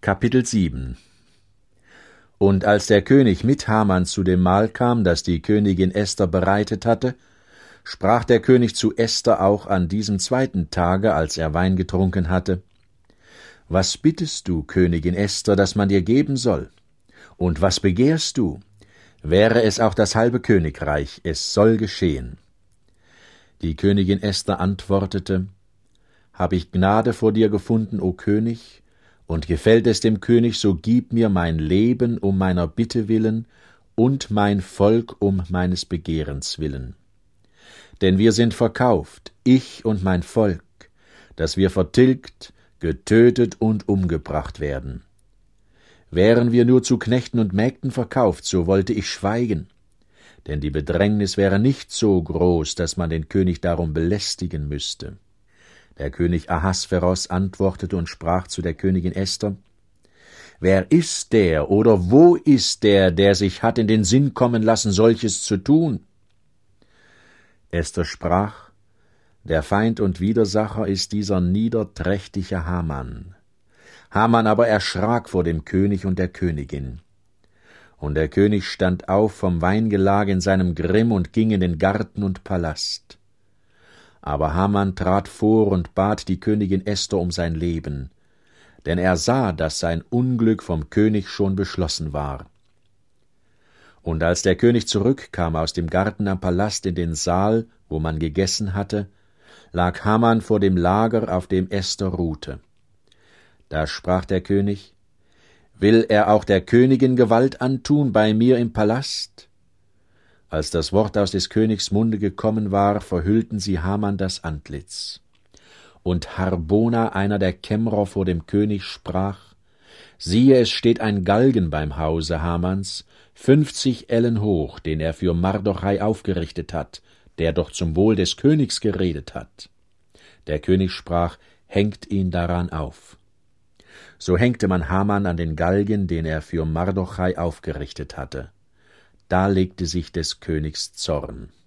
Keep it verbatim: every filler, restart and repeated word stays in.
Kapitel sieben. Und als der König mit Haman zu dem Mahl kam, das die Königin Esther bereitet hatte, sprach der König zu Esther auch an diesem zweiten Tage, als er Wein getrunken hatte: »Was bittest du, Königin Esther, dass man dir geben soll? Und was begehrst du? Wäre es auch das halbe Königreich, es soll geschehen.« Die Königin Esther antwortete: »Hab ich Gnade vor dir gefunden, o König, und gefällt es dem König, so gib mir mein Leben um meiner Bitte willen und mein Volk um meines Begehrens willen. Denn wir sind verkauft, ich und mein Volk, dass wir vertilgt, getötet und umgebracht werden. Wären wir nur zu Knechten und Mägden verkauft, so wollte ich schweigen, denn die Bedrängnis wäre nicht so groß, dass man den König darum belästigen müsste.« Der König Ahasveros antwortete und sprach zu der Königin Esther: »Wer ist der oder wo ist der, der sich hat in den Sinn kommen lassen, solches zu tun?« Esther sprach: »Der Feind und Widersacher ist dieser niederträchtige Haman.« Haman aber erschrak vor dem König und der Königin. Und der König stand auf vom Weingelag in seinem Grimm und ging in den Garten und Palast. Aber Haman trat vor und bat die Königin Esther um sein Leben, denn er sah, dass sein Unglück vom König schon beschlossen war. Und als der König zurückkam aus dem Garten am Palast in den Saal, wo man gegessen hatte, lag Haman vor dem Lager, auf dem Esther ruhte. Da sprach der König: »Will er auch der Königin Gewalt antun bei mir im Palast?« Als das Wort aus des Königs Munde gekommen war, verhüllten sie Haman das Antlitz. Und Harbona, einer der Kämmerer vor dem König, sprach: »Siehe, es steht ein Galgen beim Hause Hamans, fünfzig Ellen hoch, den er für Mardochai aufgerichtet hat, der doch zum Wohl des Königs geredet hat.« Der König sprach: »Hängt ihn daran auf.« So hängte man Haman an den Galgen, den er für Mardochai aufgerichtet hatte. Da legte sich des Königs Zorn.